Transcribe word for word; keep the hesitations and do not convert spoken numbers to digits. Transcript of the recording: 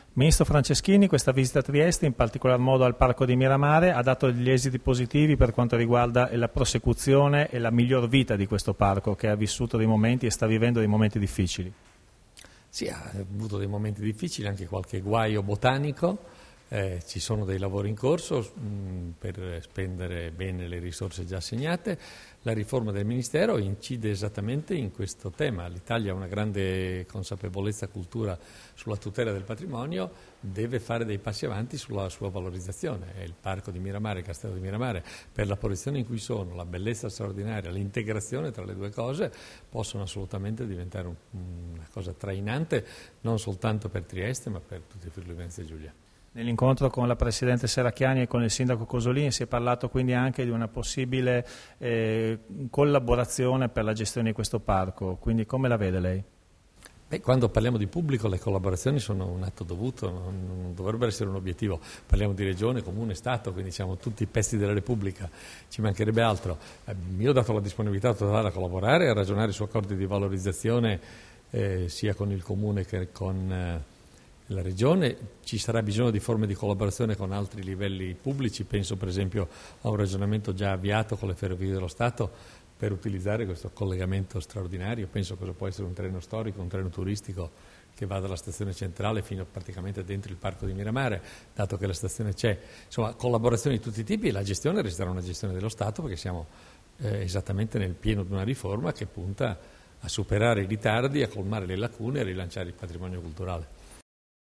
Ministro Franceschini, questa visita a Trieste, in particolar modo al Parco di Miramare, ha dato degli esiti positivi per quanto riguarda la prosecuzione e la miglior vita di questo parco, che ha vissuto dei momenti e sta vivendo dei momenti difficili. Sì, ha avuto dei momenti difficili, anche qualche guaio botanico. Eh, ci sono dei lavori in corso mh, per spendere bene le risorse già assegnate. La riforma del Ministero incide esattamente in questo tema. L'Italia ha una grande consapevolezza e cultura sulla tutela del patrimonio, deve fare dei passi avanti sulla sua valorizzazione. E il Parco di Miramare, il Castello di Miramare, per la posizione in cui sono, la bellezza straordinaria, l'integrazione tra le due cose, possono assolutamente diventare un, una cosa trainante, non soltanto per Trieste, ma per tutti i Friuli Venezia Giulia. Nell'incontro con la Presidente Serracchiani e con il Sindaco Cosolini si è parlato quindi anche di una possibile eh, collaborazione per la gestione di questo parco, quindi come la vede lei? Beh, quando parliamo di pubblico le collaborazioni sono un atto dovuto, non, non dovrebbero essere un obiettivo. Parliamo di Regione, Comune, Stato, quindi siamo tutti pezzi della Repubblica, ci mancherebbe altro. Eh, io ho dato la disponibilità totale a collaborare, a ragionare su accordi di valorizzazione eh, sia con il Comune che con eh, la Regione. Ci sarà bisogno di forme di collaborazione con altri livelli pubblici, penso per esempio a un ragionamento già avviato con le Ferrovie dello Stato per utilizzare questo collegamento straordinario. Penso cosa può essere un treno storico, un treno turistico che va dalla stazione centrale fino praticamente dentro il Parco di Miramare, dato che la stazione c'è. Insomma, collaborazioni di tutti i tipi, e la gestione resterà una gestione dello Stato, perché siamo eh, esattamente nel pieno di una riforma che punta a superare i ritardi, a colmare le lacune e a rilanciare il patrimonio culturale.